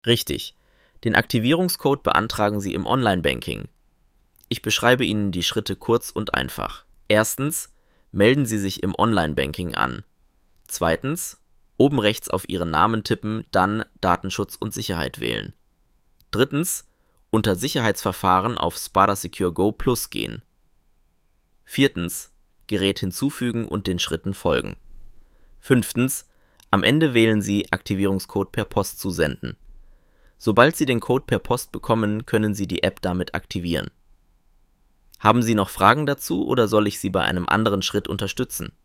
Richtig. Den Aktivierungscode beantragen Sie im Online-Banking. Ich beschreibe Ihnen die Schritte kurz und einfach. Erstens, melden Sie sich im Online-Banking an. Zweitens, oben rechts auf Ihren Namen tippen, dann Datenschutz und Sicherheit wählen. Drittens, unter Sicherheitsverfahren auf Spada Secure Go Plus gehen. Viertens, Gerät hinzufügen und den Schritten folgen. Fünftens, am Ende wählen Sie Aktivierungscode per Post zusenden. Sobald Sie den Code per Post bekommen, können Sie die App damit aktivieren. Haben Sie noch Fragen dazu oder soll ich Sie bei einem anderen Schritt unterstützen?